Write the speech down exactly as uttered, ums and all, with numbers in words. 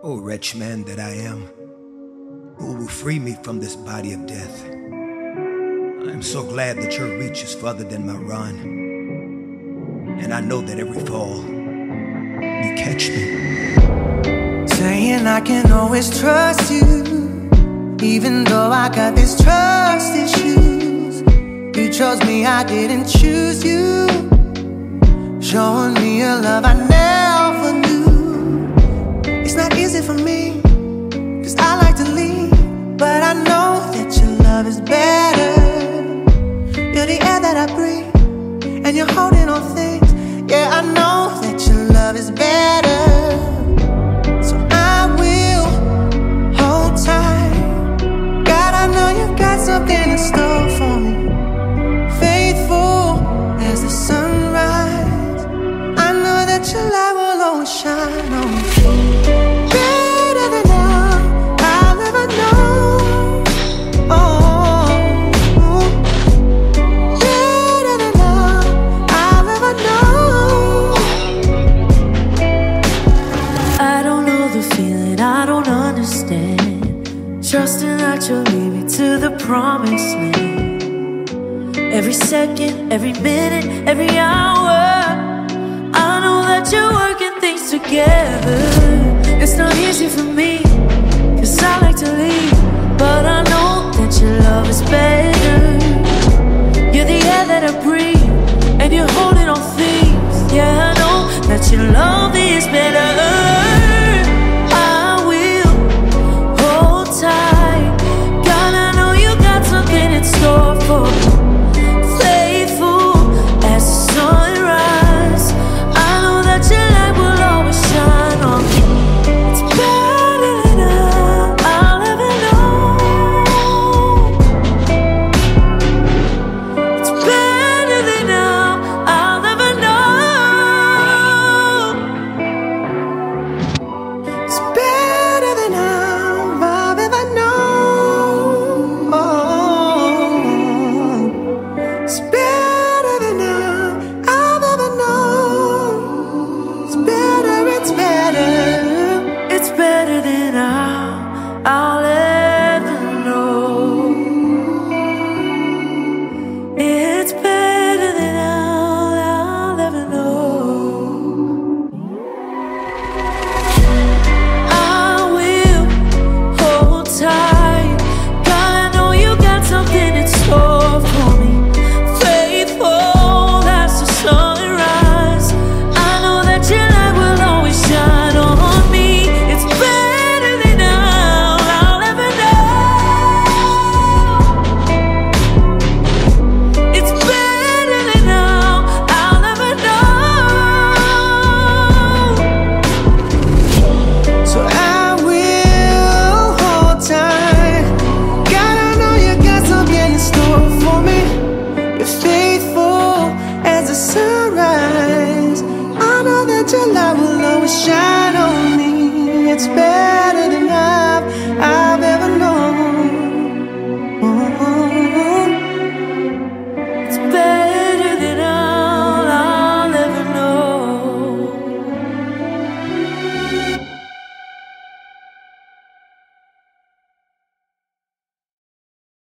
O wretch man that I am, who will free me from this body of death? I am so glad that your reach is further than my run, and I know that every fall, you catch me. Saying I can always trust you, even though I got these trust issues. You chose me, I didn't choose you. Showing me a love I never knew. It's not easy for me, cause I like to lead, but I know that your love is better. You're the air that I breathe, and you're holding on things. Yeah, I know that your love is better. So I will hold tight. God, I know you've got something in store for me. Faithful as the sunrise, I know that your light will always shine on me. Better than all I'll ever know. Oh, better than all I'll ever know. I don't know the feeling, I don't understand. Trusting that you'll lead me to the promised land. Every second, every minute, every hour, I know that you're working things together. It's not easy for me, cause I like to lead, but I know that your love is better. You're the air that I breathe, and you're holding on things. Yeah, I know that your love is better.